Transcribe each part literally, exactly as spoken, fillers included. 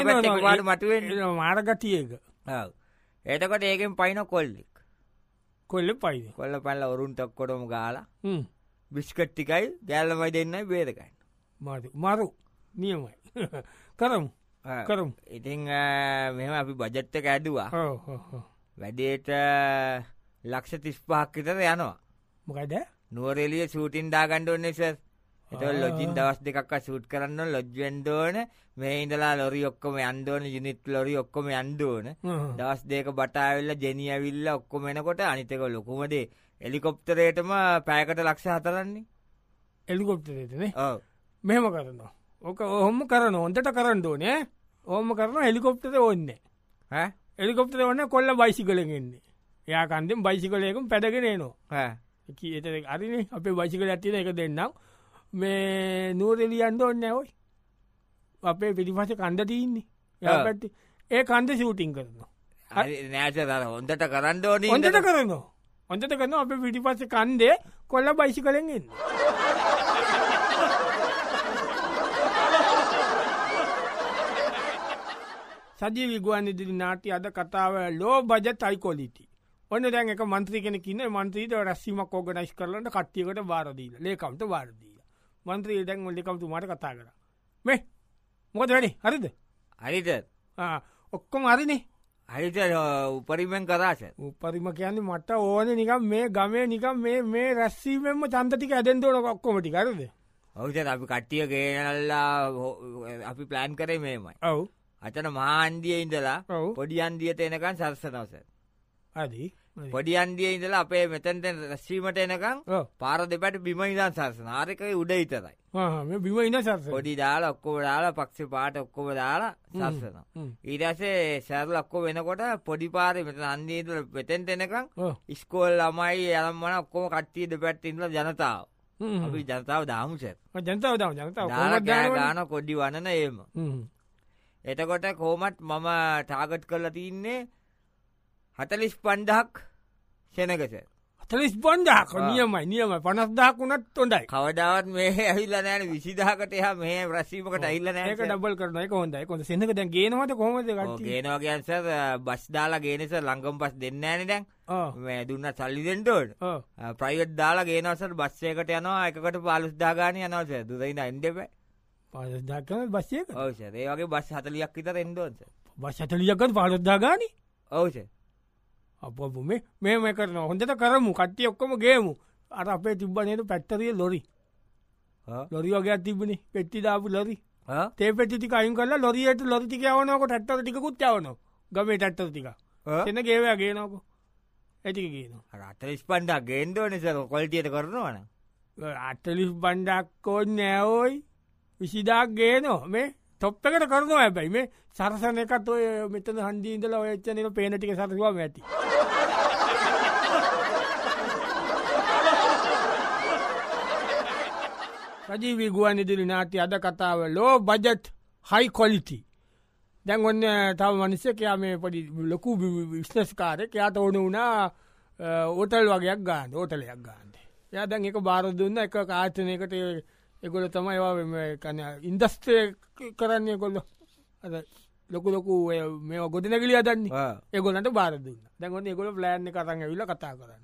පාට මටුවෙන් මාරගතියක ඒතකොට ඒකෙන් පයින කොල්ලෙක් කොල්ල පයිද කොල්ල පල්ල ඔරුන් තක්කොටම ගාලා බිස්කට්ටිකයි ගැල්ලමයි දෙන්නයි බේදකයි මරු මරු නියමයි කරමු කරම් ඉතිං මෙම අපි බජත්ත ඇඩුවා වැඩේට ලක්ෂ තිස්පහක් විතර යනවා මොකයිද නුවරෙලිය සූටින් දාගණ්ඩ ඔන්නේ සර් එත ලොජින් දවස් දෙකක් සූට් කරන්න ලොජ්වෙන්ඩෝන මේ ඉඳලා ලොරි ඔක්කොම අන්දෝන ජිනිත් ලොරි ඔක්කොම අන්දෝන දවස් දෙක බටාවෙල්ල ජෙනියවිල්ල ඔක්කොම එනකොට අනිතක ලොකුමදේ එලිකොප්තරේටම පෑකට ලක්ෂ හතරන්නේ එලිකොප්තරේටනේ මෙහෙම කරනවා ඕක ඔහොම කරන ඔොන්ටට කරන්න ඕනේ ඕම කරන හෙලිකොප්ටර ඔන්න එලිකොප්ටර ඔන්න කොල්ල බයිසිකලෙන්න්නේ යා කන්දෙන් බයිසිකලයකුම් පැඩගෙනනවා ඒත අරින අපේ බයිසිකල ඇතින එක දෙන්නම් මේ නූරෙලියන්ද ඔන්න ඔයි අපේ පිටිපස කණ්ඩ තියන්නේ යාපැත්ති ඒ කන්ද ෂූටිං කරනවා නෑස හොන්දට කරන්න ඕන හොඳට කරනවා හොඳට කරන අප පිටිපස්ස කන්දේ කොල්ල බයිසි කළෙන්ගන්න සජී විගුවන් ඉදිරි නාටි අද කතාව ලෝ බජත් අයිකොලිටි ඔන්න දැන් එක මන්ත්‍රී කෙන කින්න මන්ත්‍රීට රැස්සීමක් ඕගනයිස් කරලට කට්ටියකට බාරදීල ලේකම්ට බාරදීල මන්ත්‍රී දැන් ඔල්ලිකම්තු මට කතා කර මේ මොකද වැඩි හරිද හරිත ඔක්කොම හරිනේ හරිත උපරිමෙන් කරාස උපරිම කියන්නේ මට ඕන නිකම් මේ ගමේ නිකම් මේ මේ රැස්සීමෙන්ම චන්තටික ඇදෙන්දෝන ඔක්කොමටි කරද ඔවුත අපි කට්ටිය ගේනල්ලා අපි ප්ලෑන් කරේ මේමයි ඔවු අතන මහන්දිය ඉඳලා පොඩි අන්දියට එනකන් සරසනවස අදී පොඩි අන්දිය ඉඳලා අපේ මෙතැන්ට රැස්වීමට එනකම් පාර දෙපට බිම ඉදන් සරසන ආරකයි උඩ ඉතරයි බිම ඉන්න සරස පොඩි දාලා ඔක්කොම දාලා පක්ෂ පාට ඔක්කොම දාලා සරසන ඊටසේ සැරල ඔක්කො වෙනකොට පොඩි පාරේ මෙත අන්දීතුල පෙතෙන්ට එනකම් ඉස්කෝල් ළමයි යළම්මන ඔක්කොම කට්ටිය දෙපැත් ඉඳලා ජනතාව අපි ජනතාව දාමුස ජනතාව දාම ජනතාව ගාන කොඩ්ඩි වනන ඒම එතකොට කෝමත් මම ටාගට් කරලා තින්නේ හතලිස් පන්ඩහක් සෙනගස හතලිස් පන්ඩහක් නියමයි නියම පනස්දහක් වුණත් හොඳයි කවදාවත් මේ ඇහිල්ල නෑන විසිදහකට එහ මේ රැසීමකට ඇල්ල නෑක ඩබල් කරන එක හොඳයි කොඳ සෙනක දැන් ගේනවට කොමද ගේනවාගේන්ස බස් දාලා ගේනස ලංගම් පස් දෙන්න ෑන දැන් මේ දුන්න සල්ලි දෙෙන්ටෝට ප්‍රයිවට් දාලා ගේනවසට බස්සයකට යනවා එකකට පාලුස්දාගාන යනවස දුදයින්න එන්ඩප පාලස්දාකන බස්සයක ඔවස ඒ වගේ බස් හතලියක් විතර එන්ඩෝන්ස බස් හතලියක්කට පාලස්දාගාන ඔවස අප මේ මේම කරන හොඳට කරමු කට්ටිය ඔක්කොම ගේමු අර අපේ තිබ්බනයට පැත්තරිය ලොරි ලොරි වගේ තිබුණේ පෙට්ටි දාපු ලොරි තේ පෙටික අයින් කරලා ලොරියට ලොරිටික යවනක ටැත්තර ටිකුත් යවන ගමේ ටැත්තර ටික එන්න ගේවයා ගේනක ඇටික ගේන අතලිස් පන්ඩක් ගේන්ඩෝ නිසර කොල්ටියට කරනවන අටලිස් බන්ඩක්කෝ නෑවෝයි විසිදාක් ගේනෝ මේ තොප් එකට කරනවා ඇබැයි මේ සරසන එකත් ඔය මෙතන හන්දීන්දල ඔයච්චනක පේනටික සරවා ඇති රජීවී ගුවන් ඉදිරි නාටි අද කතාව ලෝ බජට් හයි කොලිටි දැන් ඔන්න තව මනිස්සකයා මේ පොඩි ලොකු විශ්නස්කාරය යාට ඕන වුණා ඕටල් වගේයක් ගාන්න ඕටලයක් ගාන්ද යා දැන් එක බාර දුන්න එක කාචනයකට එකොල තමයි කන ඉන්දස්ත්‍රය කරන්නේ කොල්ල ලොකු ලොකු මේ ගොඩනැගලිය දන්නේ ඒගොලට බාර දුන්න දැන්ගොන්න එකොල ප්ලෑන්් කරන්න විල කතා කරන්න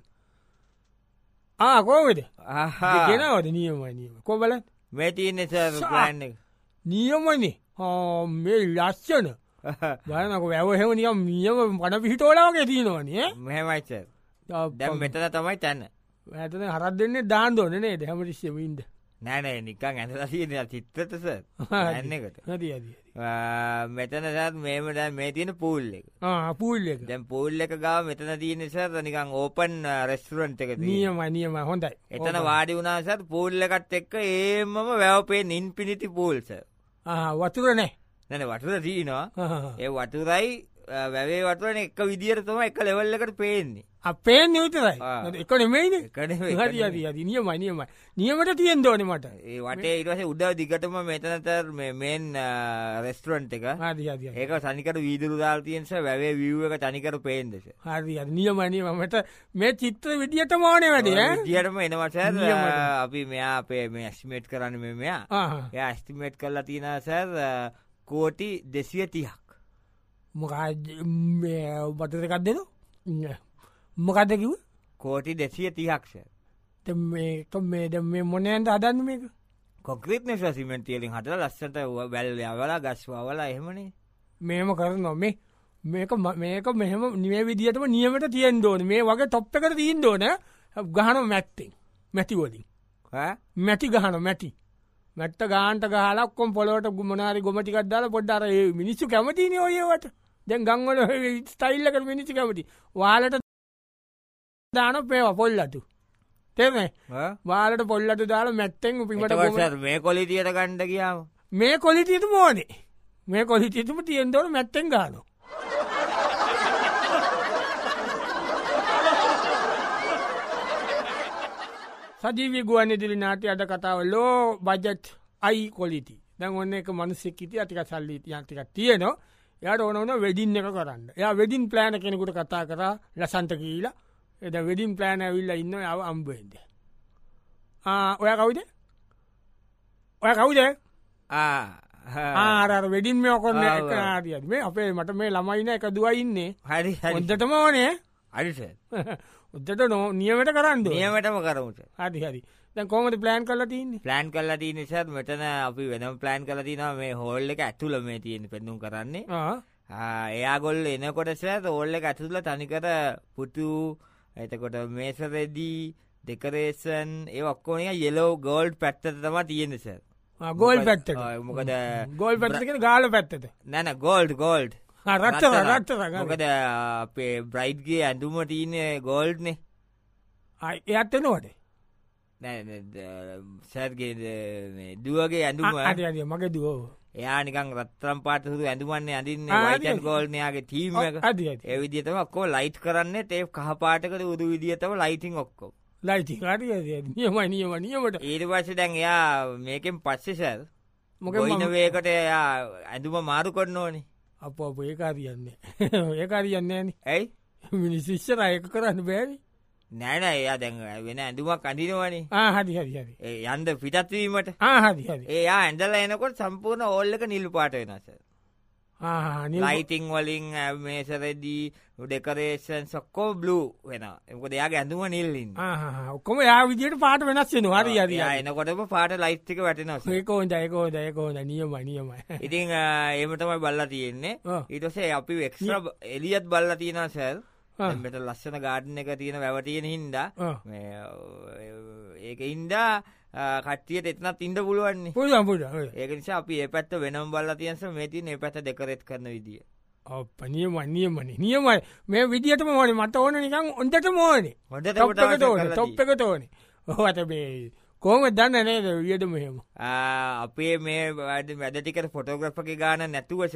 ආකෝවෙද ගෙනවද නියමයි නියම කොබල වැටන්න ප්ලෑන් නියමනේ හෝ මේ ලස්සන බලනක වැැවහෙම නියම් මියම පන පිහිටෝලාවගේ තියනවනේ මෙමයිච දැම් මෙතන තමයි තැන්න ඇතන හරත් දෙන්නේ දාන්දෝනනේ දැමටිශ්‍යමින්ද නෑනෑ නිකං ඇඳලසින චිත්තතස ඇන්නකට මෙතන සත් මේම දැන් මේ තියෙන පූල් එක පූල් එක දැන් පූල් එක ගාව මෙතන තියෙන සත් නිකං ඕපන් රෙස්ටරන්ට් එක නියම නියම හොඳයි එතන වාඩි වුණාසත් පූල් එකත් එක්ක ඒමම වැවපේ නින් පිණිති පූල්ස වතුර නෑ නැන වතුර තියනවා ඒ වතුරයි වැවේ වතුරන එක විදිර තම එක ලෙවල් එකට පේන්නේ අපේ නිවිතරයි එක නෙමයින හරි අද නියමයි නියමයි නියමට තියෙන් දෝන මට ඒ වටේ ඉටස උඩ දිගටම මෙතනතර මේන් රෙස්ටරන්ට් එක ඒක සනිකට වීදුරු දාල්තියෙන්ස වැවේ විව් එක තනිකර පේන්දෙස හරි නියමනීම මට මේ චිත්‍ර විදිට මාන වැඩ දියටම එනවසර අපි මෙයා අපේ මේ ඇස්ටිමේට් කරන්න මෙ මෙයා ය ඇස්ටිමේට් කරලා තියෙන සැර් කෝටි දෙසිය තිහක් මොකා බටකක් දෙන මොකද කිව කෝටි දෙසිය තිහක්ෂ මේක මේද මේ මොනයන්ට අදන්න මේක කොක්‍රිත්න සිමෙන්තියලින් හට ලස්සට බැල්ල අවලා ගස්වාවලා එහෙමනේ මේම කරනවා මේ මේක මේක මෙහම නිවේ විදිටම නියමට තියෙන් දෝන මේ වගේ තොප්ප එකට තිීන් දෝන ගහන මැත්තෙන් මැතිවලින් මැති ගහන මැති මැත්ත ගාන්ට ගහලක්කොම් පොලොට ගුමනාරි ගොමටිකක් දාල පොඩ්ඩර මිනිස්සු කැමතින ඔයවට දැන් ගංවල ස්ටයිල්ලකට මිනිසි කැමති වාලට දාන පේවා පොල්ලතු තෙම වාලට පොල්ලට දාලා මැත්තෙන් පිමට මේ කොලිටියට ගණ්ඩ කියාව මේ කොලිටියට මෝනේ මේ කොලිටියතුම තියෙන්දවල මැත්තෙන් ගානු සජීවී ගුවන් ඉදිරි නාටි අද කතාව ලෝ බජට් අයි කොලිටි දැන් ඔන්න එක මනුස්සෙක් හිටිය ටික සල්ලි ටිකක් තියෙනවා යට ඕන වන වෙඩින් එක කරන්න ය වෙඩින් ප්ලෑන කෙනෙකුට කතා කර ලසන්ත කියීලා එද වෙඩින් ප්ලෑන ඇවිල්ල ඉන්න යව අම්බෙන්ද ඔය කවුද ඔය කවුද ආර වෙඩින් මේ ඔකොන්න ආරිය මේ අපේ මට මේ ළමයින එක දුවයින්නේ හරි හොදටම ඕනේ හරිස උද්දට නෝ නියමට කරන්න නියමටම කරමුට හරි හරි දැ කොමට ප්ලෑන් කල තින්නේ ප්ලෑන් කල්ල දී නිසාත් මෙතන අපි වෙනම් ප්ලෑන් කල තින මේ හෝල්ල එක ඇතුල මේ තියෙන පෙන්නුම් කරන්නේ එයා ගොල්ල එනකොට සෑ ඕල්ල එක ඇතුල තනිකර පුටු එතකොට මේසරෙදී දෙකරේසන් ඒ ඔක්කෝනිය යෙලෝ ගෝල්ඩ් පැත්තත තම තියෙන සෑ ගෝල් පැත්ත මොකද ගෝල් පැත්තක ගාල පැත්තට නැන ගෝල්ඩ් ගෝල්ඩ් රත්ත රත්ත මොකද අපේ බ්‍රයිඩ්ගේ ඇඳුම තියන ගෝල්ඩ්නේ එයත්තනවට සැර්ගේ දුවගේ ඇඳුම මගේ දුව එයා නිකන් රත්තරම් පාට සුදු ඇඳුමන්නේ අඳන්න වයිටන් ගෝල්නයාගේ තීම එවිදිතම ඔක්කෝ ලයිට් කරන්න ඒ කහපාටකට උදු විදිියතම ලයිටිං ඔක්කෝ ලයිටි නියමයි නියම නියමට ඊට පස්ස දැන් එයා මේකෙන් පස්සෙසල් මොක ඉනවේකට එයා ඇඳුම මාරු කරන්න ඕනේ අප අප ඒකාරියන්නේ ඒකාරියන්නේ ඇයි මිනිසිශ්ෂර අයක කරන්න බෑරි නෑන එයා දැන් වෙන ඇඳුමක් අඳිනවනේ හරි හරි හරි යන්ද පිටත්වීමට හරි හරි ඒයා ඇඳල එනකොට සම්පූර්ණ ඕල්ලක නිල්ු පාට වෙනස ලයිටිං වලින් මේසරෙදී ඩෙකරේෂන් සොක්කෝ බ්ලූ වෙන එක දෙයාගේ ඇඳුම නිල්ලින් ඔක්කොම යා විදියට පාට වෙනස්සෙන හරි හරි එනකොටම පාට ලයිස්්ටික වැටෙනස් ඒකෝ දයකෝ දයකෝ නියම නියම ඉතින් ඒමතමයි බල්ල තියෙන්නේ ඊටසේ අපි එක්ස්්‍ර එලියත් බල්ල තියෙන සැල් මෙට ලස්සන ගාඩන එක තියෙන වැවටියෙන හින්දා ඒක ඉන්දා කට්ටියට එතනත් ඉන්ඩ පුළුවන්නේ පුළන් පුඩ ඒක නිසා අපි ඒ පැත්ත වෙනම් බල්ල තියන්ස මේති ඒ පැත දෙකරෙත් කරන විදිිය පනියම නියමන නියමයි මේ විදිහට මෝන මට ඕන නිකං ඔොන්ට මෝනේ හොට තොප් එක තෝනේ ඔහට බේ කෝම දන්න නේද වියද මෙහෙම අපේ මේ වැඩටිකට ෆොටෝග්‍රප්ක ගාන නැතුවස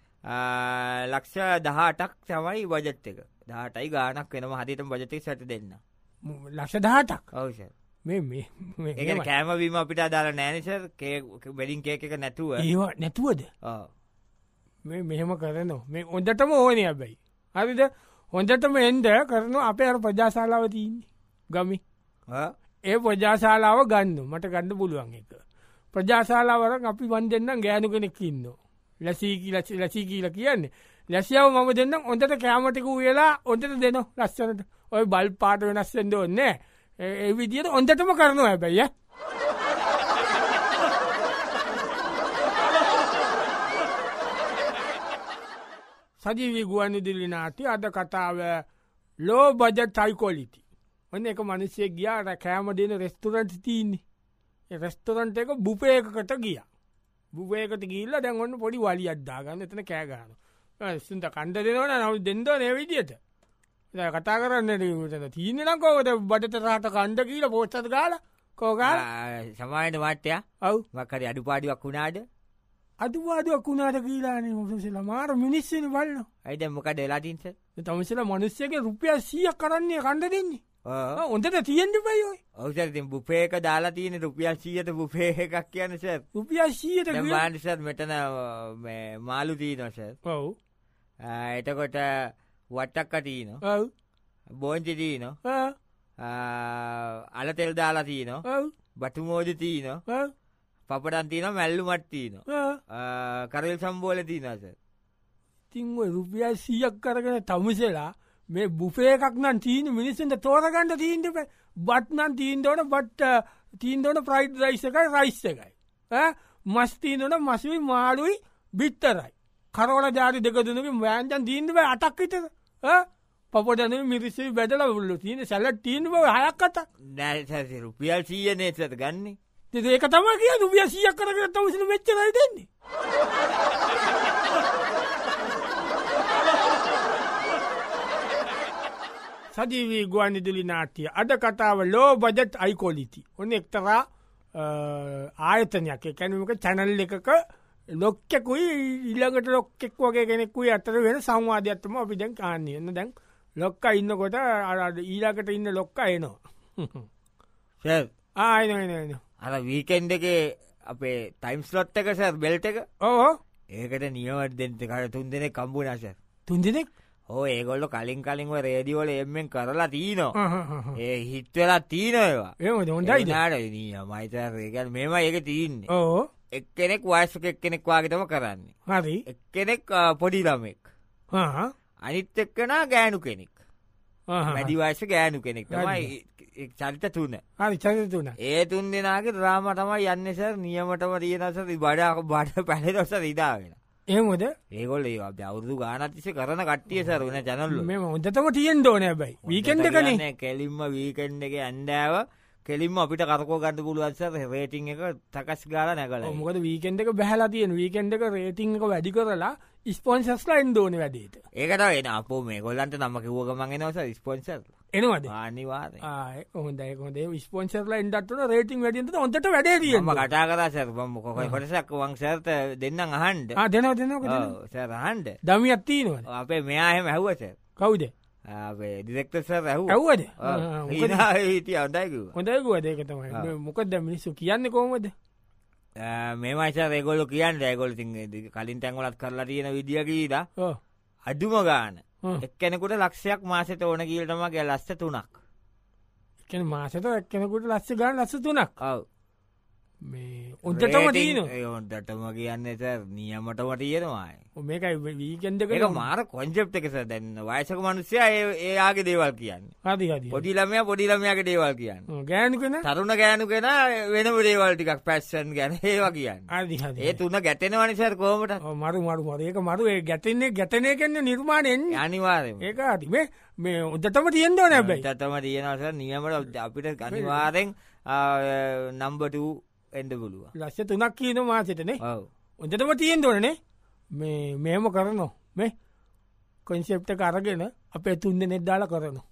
ලක්ෂ දහටක් සමයි බජට් එක දාටයි ගානක් වෙනම හදිතම බජටක් සැට දෙන්න ලක්ෂ දහටක් අවෂ මේ ඒ කෑමවීම අපිට දාලා නෑනිසර් බෙඩින් කේක එක නැතුව ඒවා නැතුවද මේ මෙහෙම කරනවා මේ ඔොන්දටම ඕනය බැයි හරිද හොඳටම එන්ද කරන අපේ අර ප්‍රජාශාලාව තියන්නේ ගමි ඒ ප්‍රජාශාලාව ගන්න මට ගන්න පුළුවන් එක ප්‍රජාශාලාවර අපි වන් දෙන්නම් ගෑනු කෙනෙක් ඉන්න ලැසීකි ලසි ලසී කියල කියන්නේ ලැසියාව මම දෙන්න ඔොන්ට කෑමටිකු වෙලා ඔොන්ට දෙන ලස්සනට ඔය බල් පාට වෙනස්සෙන්ද ඔන්නේ ඒ විදියට ඔොන්ටටම කරනවා ඇබැයි සජීවී ගුවන් ඉදිරි නාටි අද කතාව ලෝ බජට් හයිකොලිටි ඔන්න එක මනුස්සේ ගියා කෑම දෙන රෙස්තුරන්ට් තියන්නේ රෙස්තුරන්ට එක බුපයකට ගිය බුපයකට ගිල්ල දැන් ඔන්න පොඩි වලි අද්දාගන්න එතන කෑගාන සුන්ට කණ්ඩ දෙනවන නව දෙෙන්ද නේවිදියට කතා කරන්න තිීනනම් කෝට බඩට රහට කණ්ඩ කියීල පෝච්චත ගාල කෝගා සමායට වාට්‍යය ඔව් මක්කරි අඩු පාඩියක් වුණාද අදුවාදුවක් වුණාට කියලාන මුසල මාර මිනිස්සන බලන්න ඇයිද මොක දෙලාටින්ස තමසල මනුස්සයගේ රුපිය සියක් කරන්නේ කණ්ඩ දෙන්නේ ඔොන්ටට තියෙන්ට පයෝයි ඔවසරති බුපේක දාලා තියෙන රුපියල් සීයට බුපේ එකක් කියනස රුපියල් සීයට වානිසත් මෙතන මාලු තිීනොස ඔව් එතකොට වට්ටක්කටීන ඔව් බෝංචිටීන අල තෙල් දාලා තියන බටු මෝජ තියන පපටන් තියන මැල්ලු මට්තිීන කරල් සම්බෝල තිීනස තිංව රුපියල් සීයක් කරගෙන තමුසලා මේ බුපේ එකක් නම් තීන මිනිස්සට තෝරගන්නට තීන්ට බට්නන් තීන්දෝන බට්ට තීන්දෝන ප්‍රයිඩ් රයිස් එකයි රයිස් එකයි මස්තීනොන මසුයි මාළුයි බිත්තරයි කරවල ජාති දෙක දුනකින් වෑන්ජන් තීන්ට බයි අටක්කිතද පපොටන මිරිසි බැදල උල්ලු තියන සැලට තීන් බව හයක්කත නෑ රුපියල් සීයනය සත ගන්නේ ඒක තම කිය රුපිය සියක් කරගෙන තමසල වෙච්චරයි දෙන්නේ සජීවී ගුවන් ඉදිලි නාටිය අද කතාව ලෝ බජට් අයිකොලිටි ඔන්න එක්තරා ආයතනයක් කැනමක චැනල් එකක ලොක්කෙකුයි ඉල්ළඟට ලොක්කෙක් වගේ කෙනෙක්කුයි අතර වෙන සංවාධයක්ත්තම අපි දැන් කාන්නේ එන්න දැන් ලොක්ක ඉන්නකොට අරද ඊලාකට ඉන්න ලොක්ක එනවා ආයන අර වීකෙන්ඩ එක අපේ ටයිම්ස් ලොට් එක සැ බෙල්ට එක ඕ ඒකට නියමට දෙන්ත කට තුන් දෙනෙක් කම්බුනස. තුන් දෙනෙක් ඕ ඒගොල්ල කලින් කලින්ව රේඩියෝල එම්මෙන් කරලා තිීනෝ ඒ හිත්වෙලා තිීනොවා ඒ හොඳයි නාට මයිතරේකල් මේම ඒක තිීන්න ඕ එක්කෙනෙක් වයසක එක්කෙනෙක් වාගතම කරන්නේ හරි එක්කෙනෙක් පොඩි ළමෙක් අනිත් එක්කනා ගෑනු කෙනෙක් මැඩි වයස ගෑනු කෙනෙක් තමයි චරිත තුන හරි චරිත තුන ඒ තුන් දෙනාගේ රාම තමයි යන්න සර් නියමටම තියනස බඩ බඩ පැලදොස විදාගෙන ඒමද ඒගොල ඒ අවුදු ගානතිස කරන කට්ටිය සර වන චැනල්ල මෙම ඔොදතම තියෙන් දෝන බයි වීකෙන්ඩ කන කෙලින්ම වීකෙන්ඩ එක ඇන්ඩාව කෙලින්ම අපිට කරකෝ ගන්න පුළුවන්ස රේටිං එක තකස් ගාල නැකල මොකද වීකෙන්ඩ එක බැහලා තියෙන් වීකෙන්ඩ එක රේටිං එක වැඩි කරලා ස්පොන්සස්ලා එන්දෝන වැඩේට ඒකට එන අප මේ කොල්ලන්ට නම කිව්වක මගෙනවස ස්පොන්සර් එනවද අනිවාද හොඳයි හොඳේ ස්පොන්සර්ලා එන්ඩත්වන රේටිං වැඩියන්ට ඔොන්ට වැඩේදියම කටා කර සර මොකොයි කොටසක් වංසර්ත දෙන්න අහන්ඩ දෙනව දෙනක සරහන්ඩ දමි අත්තිනවා අපේ මෙයාහෙම හැව්වස කවුද දිරෙක්ටස රැහු ඇව්වද හිට අදයිකු හොඳයිකුව දේක තමයි මොකද මිනිස්සු කියන්න කෝමද මේමයිස රෙගොල්ල කියන්න ඇගොල ති කලින් තැන්ගොලත් කරලා තියෙන විදිියකීද අඩුම ගාන එක්කෙනෙකුට ලක්ෂයක් මාසත ඕන කියලටම ගැ ලස්ස තුනක් එකන මාසත එක්කෙනෙකුට ලස්ස ගාන ලස්ස තුනක් ඔව මේ ඔොන්ටටම දීන ඔොන්ටටම කියන්න එස නියමටම තියෙනවායි මේකයි වීකෙන්ඩක එක මාර කොංචප් එකස දැන්න වයසක මනුස්්‍යය ඒයාගේ දේවල් කියන්න හදි පොඩිලමය පොඩිලමයාගේ දේවල් කියන්න ගෑනුකෙන තරුණ ගෑනු කෙන වෙන දේවල් ටිකක් පැස්සන් ගැන ඒවා කියන්න අදි ඒ තුන්න ගැටෙන වනිසර කෝමට මරු මරු මර ඒක මරු ඒ ගැතෙන්නේ ගැතනය කන්න නිර්මාණයෙන් අනිවාරය ඒක අතිමේ මේ උදටම තියෙන්දෝ නැබයි තම තියෙනවස නියමට අපිට ගනිවාරෙන් නම්බට එඩ පුළුව ලස්ස තුනක් කියන මාසටනේ උදටම තියෙන් දොනනේ මේ මේම කරනවා මේ කොන්සෙප්ට කරගෙන අපේ තුන්ද නෙද්දාල කරනවා